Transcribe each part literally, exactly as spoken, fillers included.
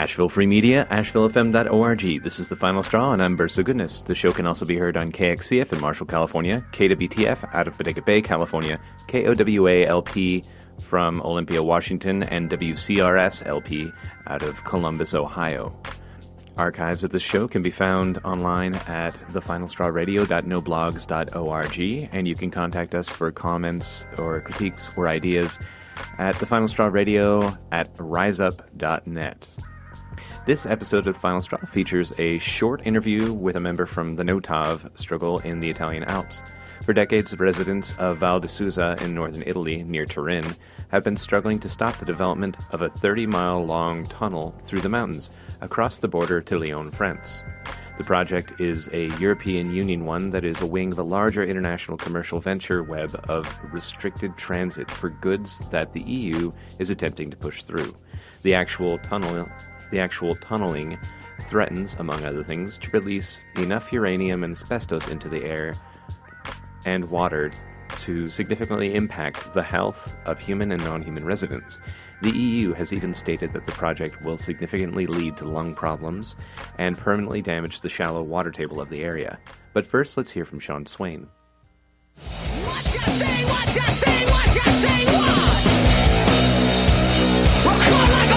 Asheville Free Media, asheville f m dot org. This is The Final Straw, and I'm Bursa Goodness. The show can also be heard on K X C F in Marshall, California, K W T F out of Bodega Bay, California, K O W A L P from Olympia, Washington, and W C R S L P out of Columbus, Ohio. Archives of this show can be found online at the final straw radio dot no blogs dot org, and you can contact us for comments or critiques or ideas at thefinaLstrawRadio at riseup dot net. This episode of The Final Straw features a short interview with a member from the Notav struggle in the Italian Alps. For decades, residents of Val di Susa in northern Italy, near Turin, have been struggling to stop the development of a thirty-mile-long tunnel through the mountains across the border to Lyon, France. The project is a European Union one that is a wing of a larger international commercial venture web of restricted transit for goods that the E U is attempting to push through. The actual tunnel, the actual tunneling threatens, among other things, to release enough uranium and asbestos into the air and water to significantly impact the health of human and non-human residents. The E U has even stated that the project will significantly lead to lung problems and permanently damage the shallow water table of the area. But first, let's hear from Sean Swain. What you say, what you say, what you say, what? We're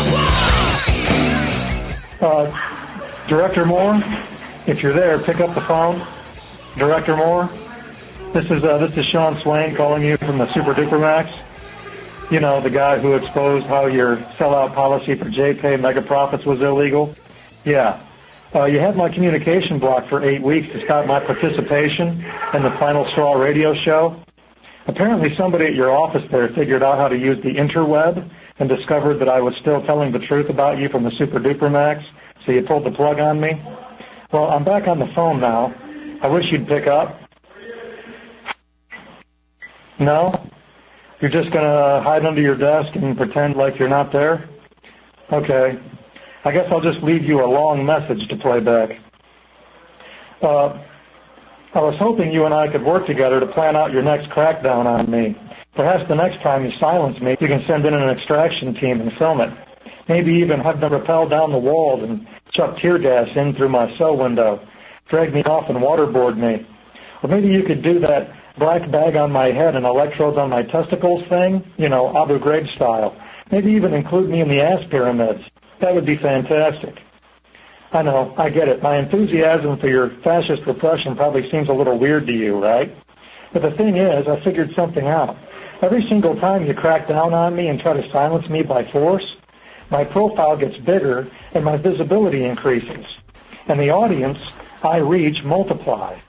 caught like a Uh, Director Moore, if you're there, pick up the phone. Director Moore, this is uh, this is Sean Swain calling you from the Super Duper Max. You know, the guy who exposed how your sellout policy for J P Mega Profits was illegal. Yeah. Uh, you had my communication blocked for eight weeks to stop my participation in the Final Straw radio show. Apparently somebody at your office there figured out how to use the interweb and discovered that I was still telling the truth about you from the Super Duper Max, so you pulled the plug on me. Well, I'm back on the phone now. I wish you'd pick up. No? You're just going to hide under your desk and pretend like you're not there? Okay. I guess I'll just leave you a long message to play back. Uh, I was hoping you and I could work together to plan out your next crackdown on me. Perhaps the next time you silence me, you can send in an extraction team and film it. Maybe even have them rappel down the walls and chuck tear gas in through my cell window, drag me off and waterboard me. Or maybe you could do that black bag on my head and electrodes on my testicles thing, you know, Abu Ghraib style. Maybe even include me in the ass pyramids. That would be fantastic. I know, I get it. My enthusiasm for your fascist repression probably seems a little weird to you, right? But the thing is, I figured something out. Every single time you crack down on me and try to silence me by force, my profile gets bigger and my visibility increases. And the audience I reach multiplies.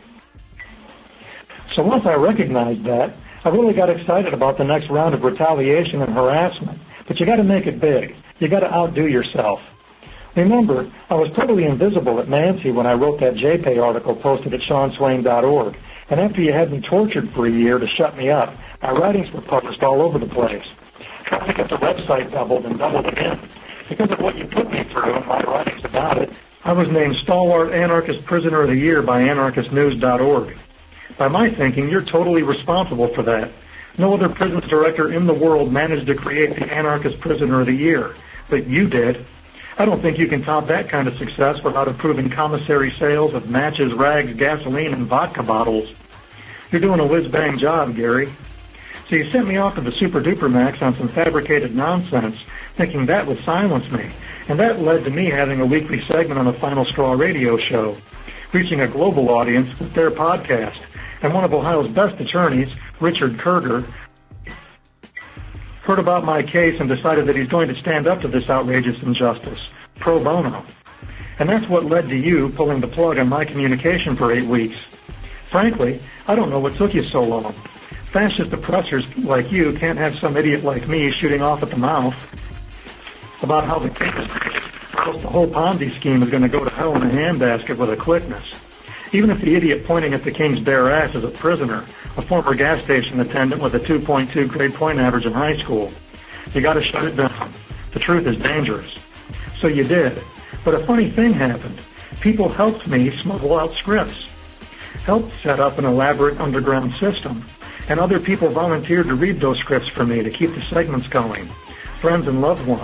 So once I recognized that, I really got excited about the next round of retaliation and harassment. But you got to make it big. You got to outdo yourself. Remember, I was totally invisible at Nancy when I wrote that J P article posted at sean swain dot org. And after you had me tortured for a year to shut me up, my writings were published all over the place. Trying to get the website doubled and doubled again. Because of what you put me through and my writings about it, I was named Stalwart Anarchist Prisoner of the Year by anarchist news dot org. By my thinking, you're totally responsible for that. No other prisons director in the world managed to create the Anarchist Prisoner of the Year, but you did. I don't think you can top that kind of success without improving commissary sales of matches, rags, gasoline, and vodka bottles. You're doing a whiz-bang job, Gary. So you sent me off to the Super Duper Max on some fabricated nonsense, thinking that would silence me, and that led to me having a weekly segment on the Final Straw radio show, reaching a global audience with their podcast. And one of Ohio's best attorneys, Richard Kerger, heard about my case and decided that he's going to stand up to this outrageous injustice, pro bono. And that's what led to you pulling the plug on my communication for eight weeks. Frankly, I don't know what took you so long. Fascist oppressors like you can't have some idiot like me shooting off at the mouth about how the case, the whole Ponzi scheme is going to go to hell in a handbasket with a quickness. Even if the idiot pointing at the king's bare ass is a prisoner, a former gas station attendant with a two point two grade point average in high school, you got to shut it down. The truth is dangerous. So you did. But a funny thing happened. People helped me smuggle out scripts, helped set up an elaborate underground system, and other people volunteered to read those scripts for me to keep the segments going. Friends and loved ones,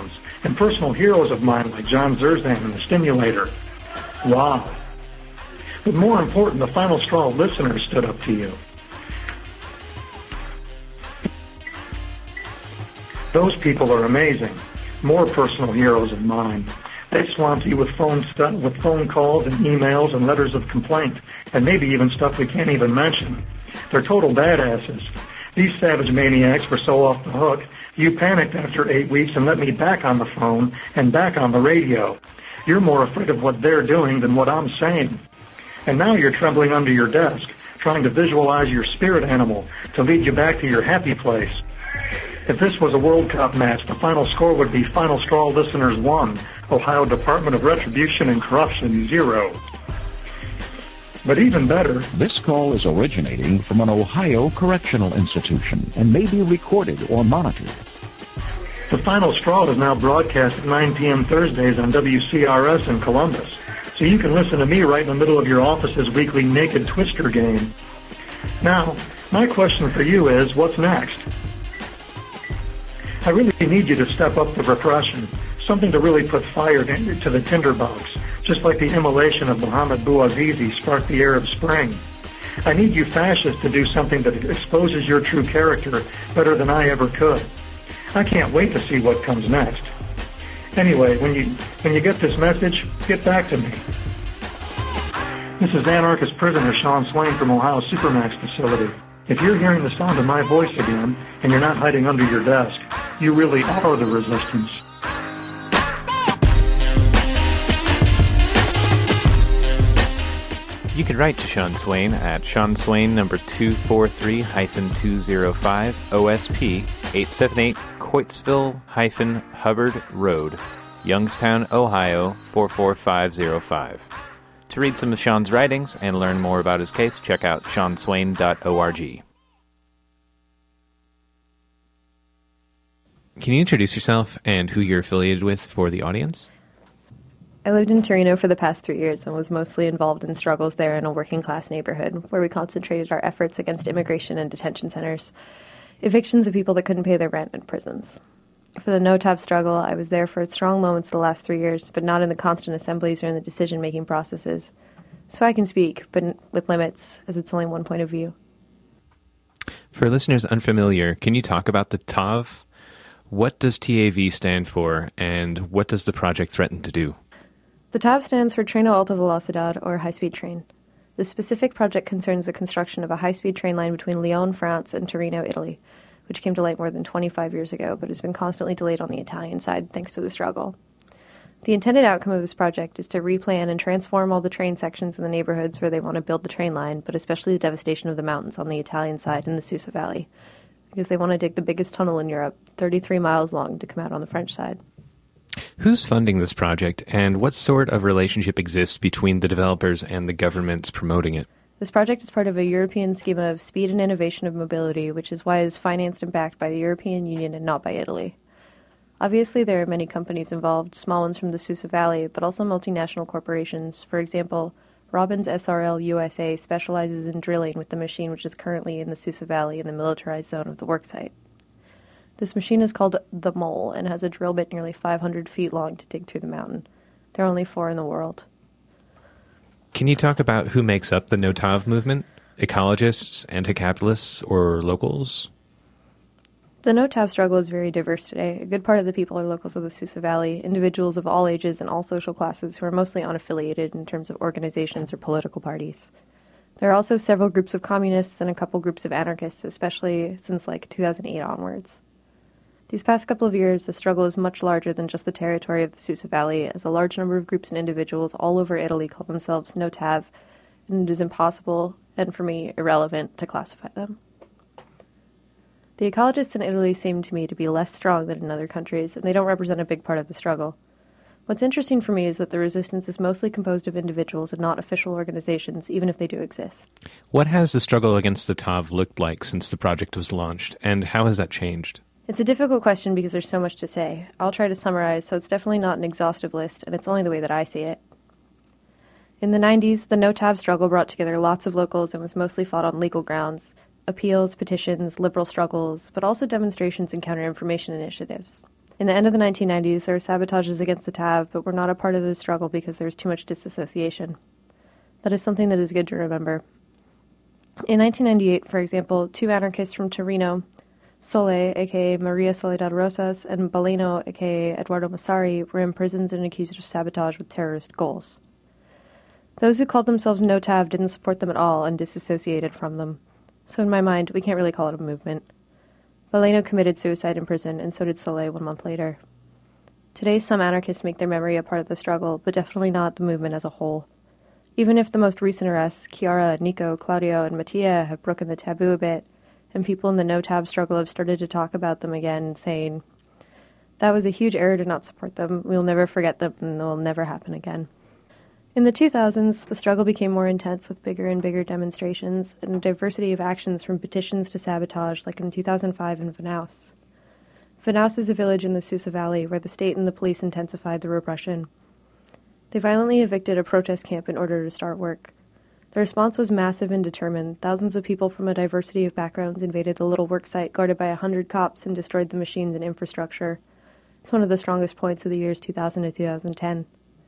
and personal heroes of mine like John Zerzan and the Stimulator. Wow. But more important, the Final Straw listeners stood up to you. Those people are amazing. More personal heroes of mine. They swamped you with phone stu- with phone calls and emails and letters of complaint, and maybe even stuff we can't even mention. They're total badasses. These savage maniacs were so off the hook, you panicked after eight weeks and let me back on the phone and back on the radio. You're more afraid of what they're doing than what I'm saying. And now you're trembling under your desk, trying to visualize your spirit animal to lead you back to your happy place. If this was a World Cup match, the final score would be Final Straw listeners one, Ohio Department of Retribution and Corruption zero. But even better, this call is originating from an Ohio correctional institution and may be recorded or monitored. The Final Straw is now broadcast at nine p.m. Thursdays on W C R S in Columbus, so you can listen to me right in the middle of your office's weekly Naked Twister game. Now, my question for you is, what's next? I really need you to step up the repression, something to really put fire to the tinderbox, just like the immolation of Mohammed Bouazizi sparked the Arab Spring. I need you fascists to do something that exposes your true character better than I ever could. I can't wait to see what comes next. Anyway, when you when you get this message, get back to me. This is anarchist prisoner Sean Swain from Ohio Supermax facility. If you're hearing the sound of my voice again, and you're not hiding under your desk, you really are the resistance. You can write to Sean Swain at Sean Swain number two four three two zero five O S P eight seven eight Coitesville Hubbard Road, Youngstown, Ohio four four five zero five. To read some of Sean's writings and learn more about his case, check out sean swain dot org. Can you introduce yourself and who you're affiliated with for the audience? I lived in Torino for the past three years and was mostly involved in struggles there in a working-class neighborhood where we concentrated our efforts against immigration and detention centers, evictions of people that couldn't pay their rent, and prisons. For the no-tab struggle, I was there for strong moments the last three years, but not in the constant assemblies or in the decision-making processes. So I can speak, but with limits, as it's only one point of view. For listeners unfamiliar, can you talk about the T A V? What does T A V stand for, and what does the project threaten to do? The T A V stands for Treno Alta Velocidad, or high-speed train. The specific project concerns the construction of a high-speed train line between Lyon, France, and Torino, Italy, which came to light more than twenty-five years ago, but has been constantly delayed on the Italian side thanks to the struggle. The intended outcome of this project is to replan and transform all the train sections in the neighborhoods where they want to build the train line, but especially the devastation of the mountains on the Italian side in the Susa Valley, because they want to dig the biggest tunnel in Europe, thirty-three miles long, to come out on the French side. Who's funding this project, and what sort of relationship exists between the developers and the governments promoting it? This project is part of a European schema of speed and innovation of mobility, which is why it is financed and backed by the European Union and not by Italy. Obviously, there are many companies involved, small ones from the Susa Valley, but also multinational corporations. For example, Robbins S R L U S A specializes in drilling with the machine which is currently in the Susa Valley in the militarized zone of the worksite. This machine is called the Mole and has a drill bit nearly five hundred feet long to dig through the mountain. There are only four in the world. Can you talk about who makes up the No-T A V movement? Ecologists, anti-capitalists, or locals? The No-T A V struggle is very diverse today. A good part of the people are locals of the Susa Valley, individuals of all ages and all social classes who are mostly unaffiliated in terms of organizations or political parties. There are also several groups of communists and a couple groups of anarchists, especially since like two thousand eight onwards. These past couple of years, the struggle is much larger than just the territory of the Susa Valley, as a large number of groups and individuals all over Italy call themselves No-T A V, and it is impossible, and for me, irrelevant, to classify them. The ecologists in Italy seem to me to be less strong than in other countries, and they don't represent a big part of the struggle. What's interesting for me is that the resistance is mostly composed of individuals and not official organizations, even if they do exist. What has the struggle against the T A V looked like since the project was launched, and how has that changed? It's a difficult question because there's so much to say. I'll try to summarize, so it's definitely not an exhaustive list, and it's only the way that I see it. In the nineties, the No-T A V struggle brought together lots of locals and was mostly fought on legal grounds, appeals, petitions, liberal struggles, but also demonstrations and counter-information initiatives. In the end of the nineteen nineties, there were sabotages against the T A V, but were not a part of the struggle because there was too much disassociation. That is something that is good to remember. In nineteen ninety-eight, for example, two anarchists from Torino, Sole, aka Maria Soledad Rosas, and Baleno, aka Eduardo Massari, were imprisoned and accused of sabotage with terrorist goals. Those who called themselves No T A V didn't support them at all and disassociated from them. So in my mind, we can't really call it a movement. Baleno committed suicide in prison, and so did Sole one month later. Today, some anarchists make their memory a part of the struggle, but definitely not the movement as a whole. Even if the most recent arrests, Chiara, Nico, Claudio, and Mattia, have broken the taboo a bit, and people in the No T A V struggle have started to talk about them again, saying, that was a huge error to not support them, we'll never forget them, and it will never happen again. In the two thousands, the struggle became more intense with bigger and bigger demonstrations and a diversity of actions from petitions to sabotage, like in two thousand five in Vanaus. Vanaus is a village in the Susa Valley where the state and the police intensified the repression. They violently evicted a protest camp in order to start work. The response was massive and determined. Thousands of people from a diversity of backgrounds invaded the little work site guarded by a hundred cops and destroyed the machines and infrastructure. It's one of the strongest points of the years two thousand to two thousand ten.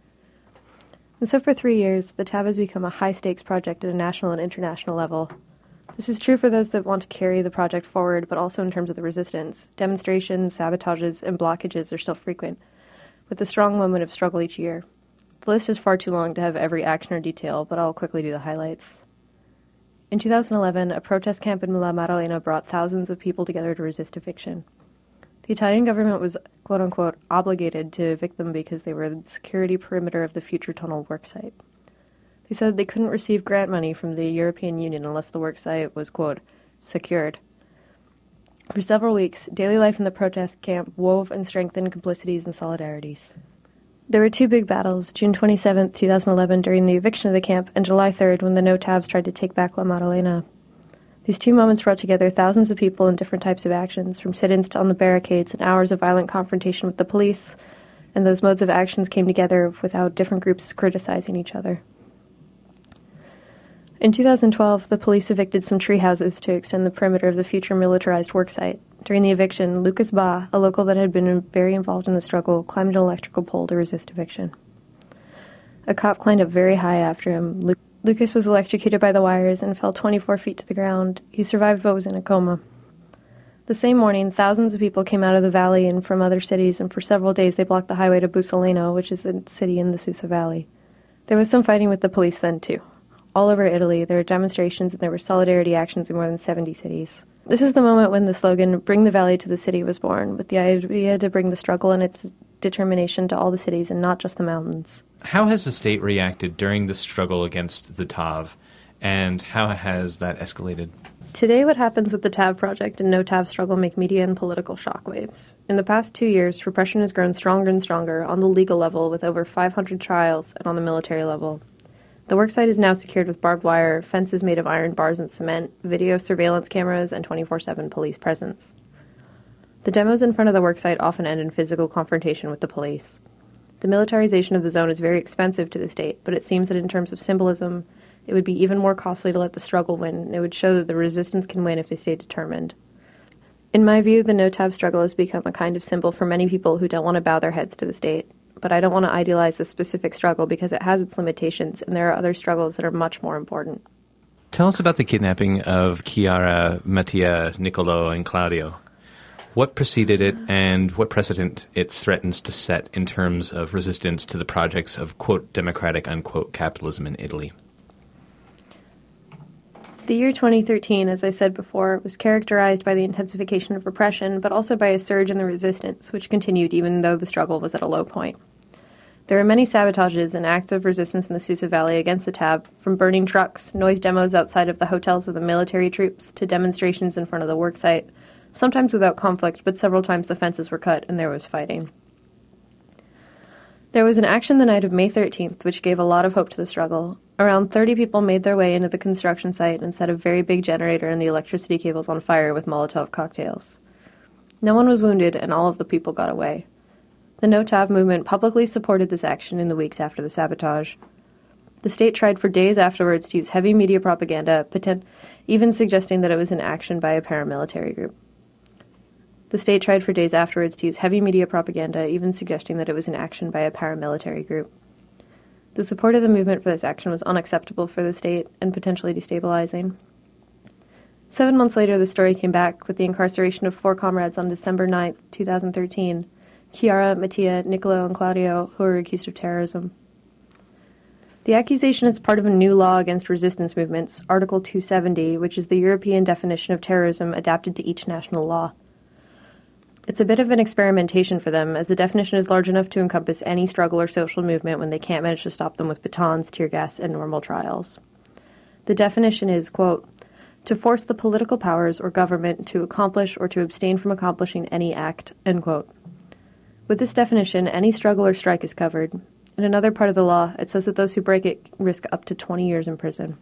And so for three years, the T A V has become a high-stakes project at a national and international level. This is true for those that want to carry the project forward, but also in terms of the resistance. Demonstrations, sabotages, and blockages are still frequent, with a strong moment of struggle each year. The list is far too long to have every action or detail, but I'll quickly do the highlights. In two thousand eleven, a protest camp in La Maddalena brought thousands of people together to resist eviction. The Italian government was, quote-unquote, obligated to evict them because they were the security perimeter of the future tunnel worksite. They said they couldn't receive grant money from the European Union unless the worksite was, quote, secured. For several weeks, daily life in the protest camp wove and strengthened complicities and solidarities. There were two big battles, June twenty-seventh, twenty eleven, during the eviction of the camp, and July third, when the No T A Vs tried to take back La Maddalena. These two moments brought together thousands of people in different types of actions, from sit-ins to on the barricades and hours of violent confrontation with the police, and those modes of actions came together without different groups criticizing each other. In two thousand twelve, the police evicted some tree houses to extend the perimeter of the future militarized worksite. During the eviction, Lucas Ba, a local that had been very involved in the struggle, climbed an electrical pole to resist eviction. A cop climbed up very high after him. Lu- Lucas was electrocuted by the wires and fell twenty-four feet to the ground. He survived but was in a coma. The same morning, thousands of people came out of the valley and from other cities, and for several days they blocked the highway to Bussoleno, which is a city in the Susa Valley. There was some fighting with the police then, too. All over Italy, there were demonstrations and there were solidarity actions in more than seventy cities. This is the moment when the slogan, Bring the Valley to the City, was born, with the idea to bring the struggle and its determination to all the cities and not just the mountains. How has the state reacted during the struggle against the T A V, and how has that escalated? Today, what happens with the T A V project and No T A V struggle make media and political shockwaves. In the past two years, repression has grown stronger and stronger on the legal level with over five hundred trials and on the military level. The worksite is now secured with barbed wire, fences made of iron bars and cement, video surveillance cameras, and twenty-four seven police presence. The demos in front of the worksite often end in physical confrontation with the police. The militarization of the zone is very expensive to the state, but it seems that in terms of symbolism, it would be even more costly to let the struggle win, and it would show that the resistance can win if they stay determined. In my view, the No T A V struggle has become a kind of symbol for many people who don't want to bow their heads to the state. But I don't want to idealize the specific struggle because it has its limitations, and there are other struggles that are much more important. Tell us about the kidnapping of Chiara, Mattia, Niccolo, and Claudio. What preceded it, and what precedent it threatens to set in terms of resistance to the projects of, quote, democratic, unquote, capitalism in Italy? The year twenty thirteen, as I said before, was characterized by the intensification of repression, but also by a surge in the resistance, which continued even though the struggle was at a low point. There were many sabotages and acts of resistance in the Susa Valley against the T A V, from burning trucks, noise demos outside of the hotels of the military troops, to demonstrations in front of the worksite, sometimes without conflict, but several times the fences were cut and there was fighting. There was an action the night of May thirteenth, which gave a lot of hope to the struggle. Around thirty people made their way into the construction site and set a very big generator and the electricity cables on fire with Molotov cocktails. No one was wounded, and all of the people got away. The No T A V movement publicly supported this action in the weeks after the sabotage. The state tried for days afterwards to use heavy media propaganda, potent- even suggesting that it was an action by a paramilitary group. The state tried for days afterwards to use heavy media propaganda, even suggesting that it was an action by a paramilitary group. The support of the movement for this action was unacceptable for the state and potentially destabilizing. Seven months later, the story came back with the incarceration of four comrades on December ninth, twenty thirteen, Chiara, Mattia, Niccolo, and Claudio, who were accused of terrorism. The accusation is part of a new law against resistance movements, Article two seventy, which is the European definition of terrorism adapted to each national law. It's a bit of an experimentation for them, as the definition is large enough to encompass any struggle or social movement when they can't manage to stop them with batons, tear gas, and normal trials. The definition is, quote, to force the political powers or government to accomplish or to abstain from accomplishing any act, end quote. With this definition, any struggle or strike is covered. In another part of the law, it says that those who break it risk up to twenty years in prison.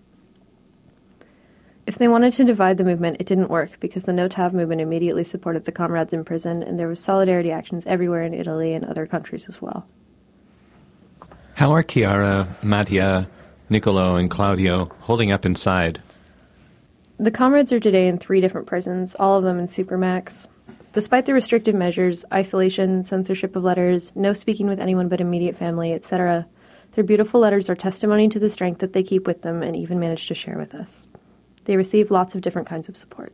If they wanted to divide the movement, it didn't work, because the No TAV movement immediately supported the comrades in prison, and there was solidarity actions everywhere in Italy and other countries as well. How are Chiara, Mattia, Niccolo, and Claudio holding up inside? The comrades are today in three different prisons, all of them in Supermax. Despite the restrictive measures, isolation, censorship of letters, no speaking with anyone but immediate family, et cetera, their beautiful letters are testimony to the strength that they keep with them and even manage to share with us. They receive lots of different kinds of support.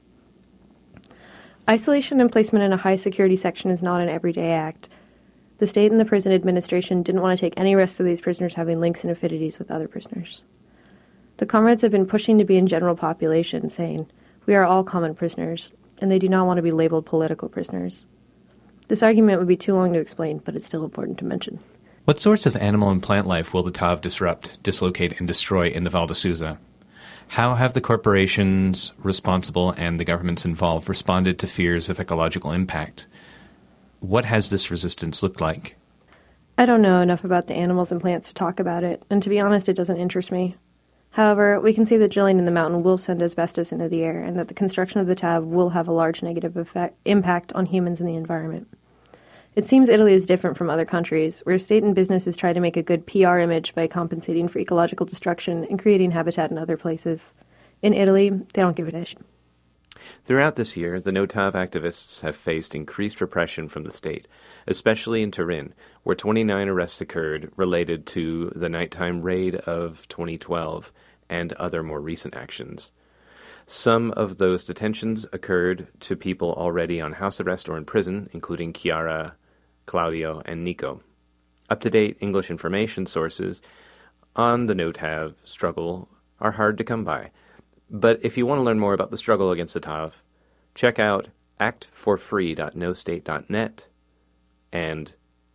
Isolation and placement in a high-security section is not an everyday act. The state and the prison administration didn't want to take any risks of these prisoners having links and affinities with other prisoners. The comrades have been pushing to be in general population, saying, we are all common prisoners, and they do not want to be labeled political prisoners. This argument would be too long to explain, but it's still important to mention. What sorts of animal and plant life will the TAV disrupt, dislocate, and destroy in the Val di Susa? How have the corporations responsible and the governments involved responded to fears of ecological impact? What has this resistance looked like? I don't know enough about the animals and plants to talk about it, and to be honest, it doesn't interest me. However, we can see that drilling in the mountain will send asbestos into the air, and that the construction of the TAV will have a large negative effect, impact on humans and the environment. It seems Italy is different from other countries, where state and businesses try to make a good P R image by compensating for ecological destruction and creating habitat in other places. In Italy, they don't give a dish. Throughout this year, the No TAV activists have faced increased repression from the state, especially in Turin, where twenty-nine arrests occurred related to the nighttime raid of twenty twelve and other more recent actions. Some of those detentions occurred to people already on house arrest or in prison, including Chiara, Claudio, and Nico. Up-to-date English information sources on the No TAV struggle are hard to come by. But if you want to learn more about the struggle against the TAV, check out act for free dot no state dot net and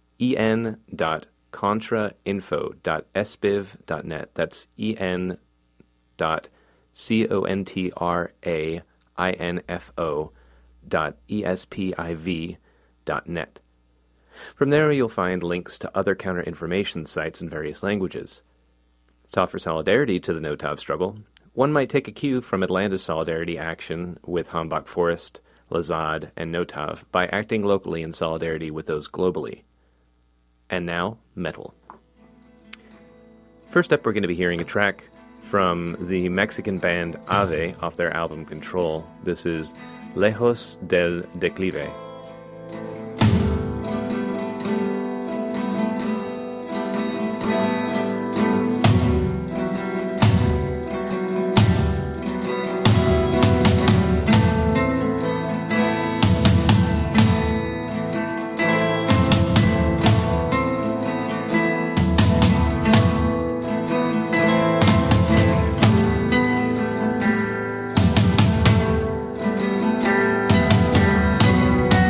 en dot contra info dot s b i v dot net. That's en dot C O N T R A I N F O dot E S P I V dot net. From there you'll find links to other counter-information sites in various languages. To offer solidarity to the No TAV struggle, one might take a cue from Atlanta's solidarity action with Hambach Forest, Lazad, and No TAV by acting locally in solidarity with those globally. And now, metal. First up, we're going to be hearing a track from the Mexican band Ave off their album Control. This is Lejos del Declive. Thank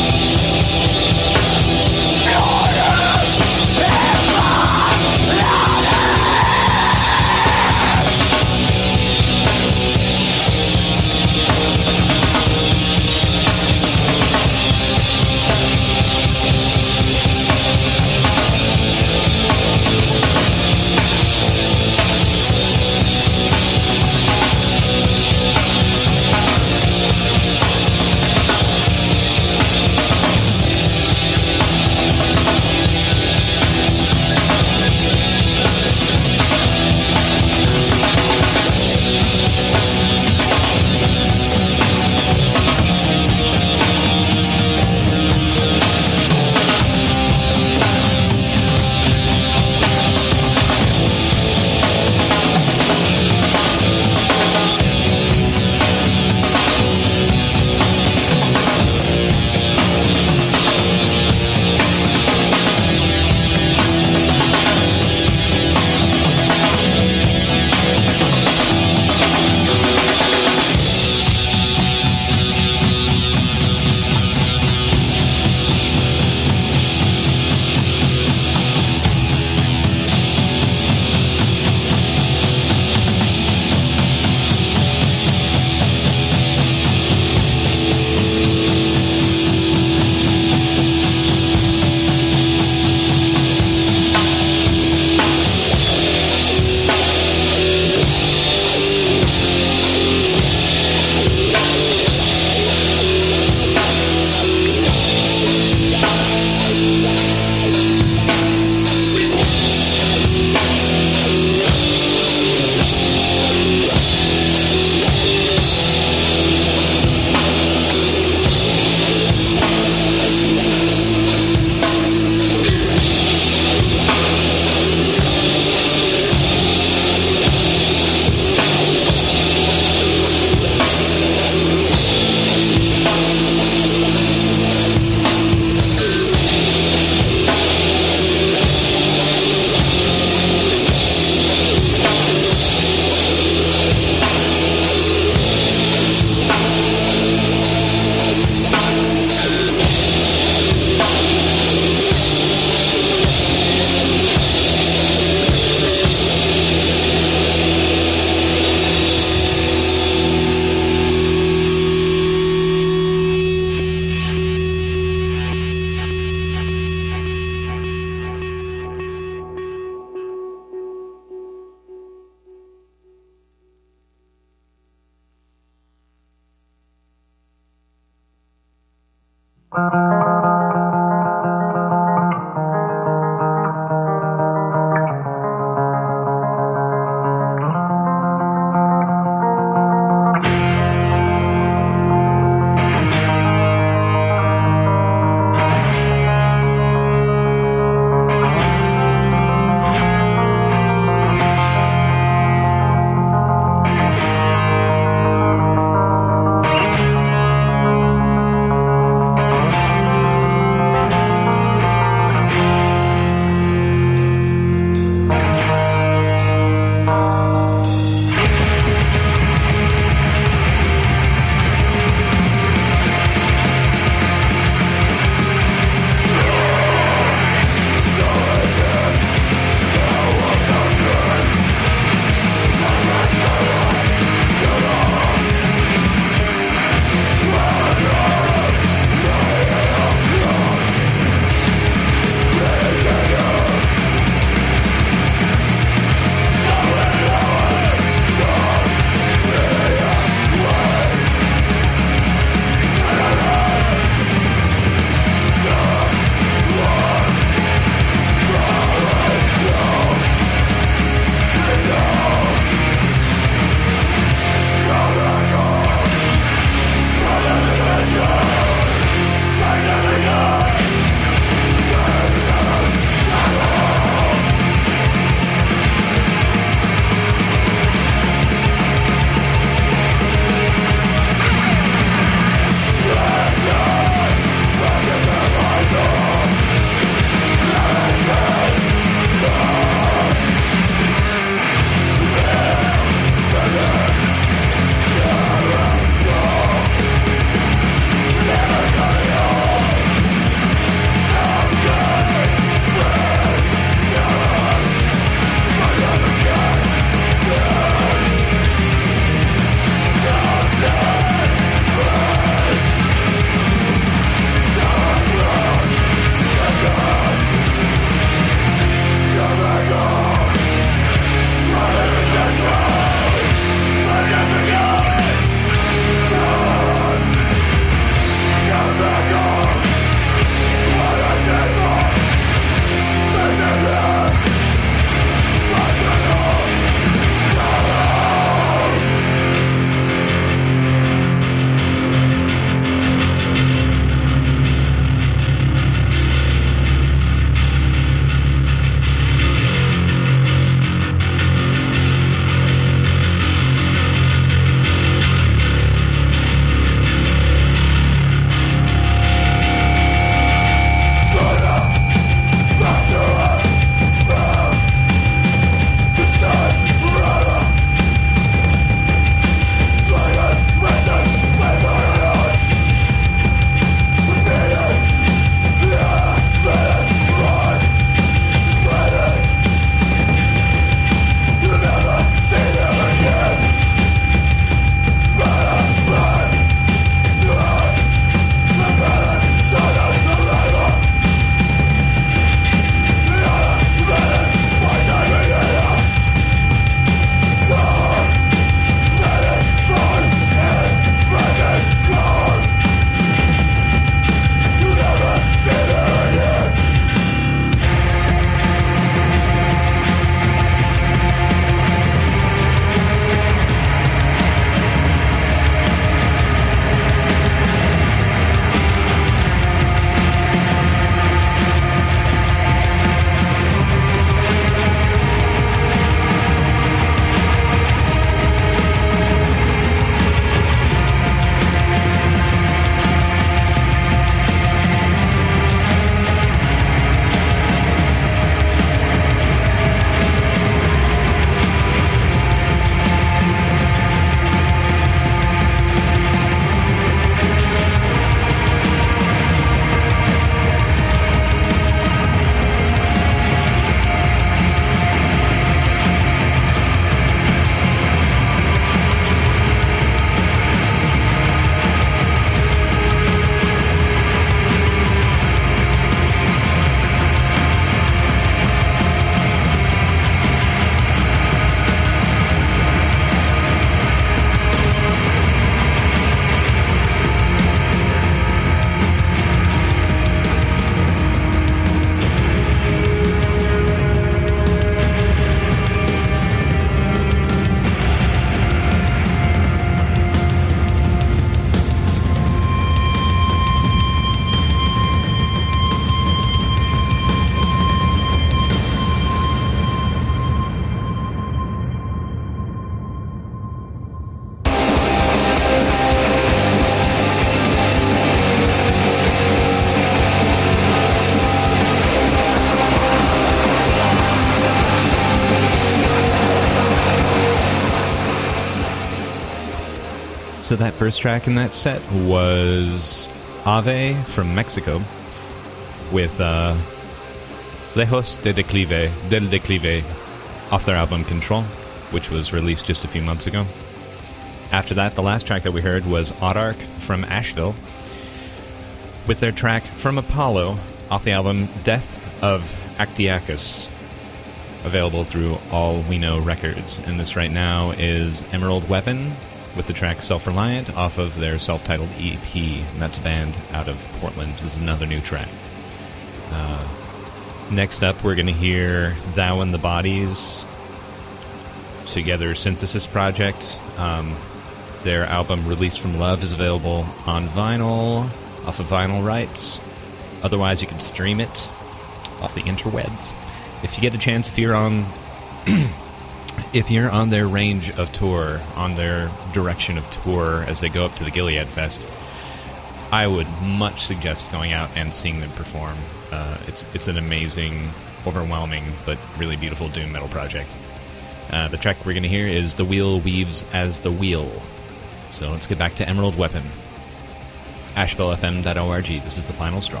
So that first track in that set was Ave from Mexico with uh, Lejos de Declive, del Declive off their album Control, which was released just a few months ago. After that, the last track that we heard was Autark from Asheville with their track From Apollo off the album Death of Actiacus, available through All We Know Records. And this right now is Emerald Weapon with the track Self-Reliant off of their self-titled E P. And that's a band out of Portland. This is another new track. Uh, next up, we're going to hear Thou and the Bodies Together Synthesis Project. Um, their album Released from Love is available on vinyl, off of Vinyl Rights. Otherwise, you can stream it off the interwebs. If you get a chance, if you're on... If you're on their range of tour, on their direction of tour as they go up to the Gilead Fest, I would much suggest going out and seeing them perform. Uh, it's it's an amazing, overwhelming, but really beautiful doom metal project. Uh, the track we're going to hear is The Wheel Weaves as the Wheel. So let's get back to Emerald Weapon. Asheville F M dot org. This is The Final Straw.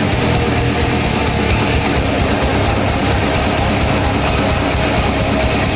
We'll be right back.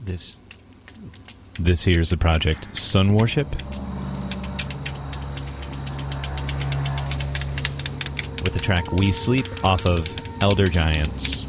This this here's the project Sun Worship. With the track We Sleep off of Elder Giants.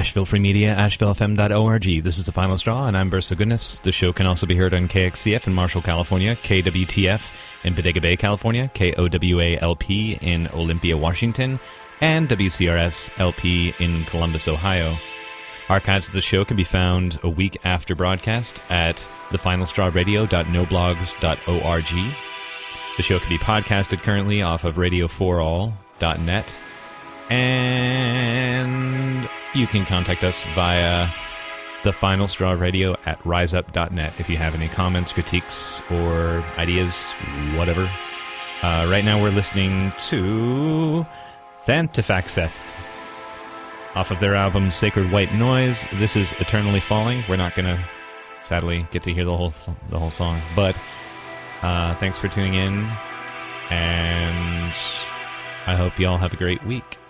Asheville Free Media, asheville f m dot org. This is The Final Straw, and I'm Bursa Goodness. The show can also be heard on K X C F in Marshall, California, K W T F in Bodega Bay, California, K O W A L P in Olympia, Washington, and W C R S L P in Columbus, Ohio. Archives of the show can be found a week after broadcast at the final straw radio dot no blogs dot org. The show can be podcasted currently off of radio for all dot net. And you can contact us via the final straw radio at rise up dot net if you have any comments, critiques, or ideas, whatever. Uh, right now we're listening to Thantifaxeth off of their album Sacred White Noise. This is Eternally Falling. We're not going to, sadly, get to hear the whole the whole song, but uh, thanks for tuning in, and I hope you all have a great week.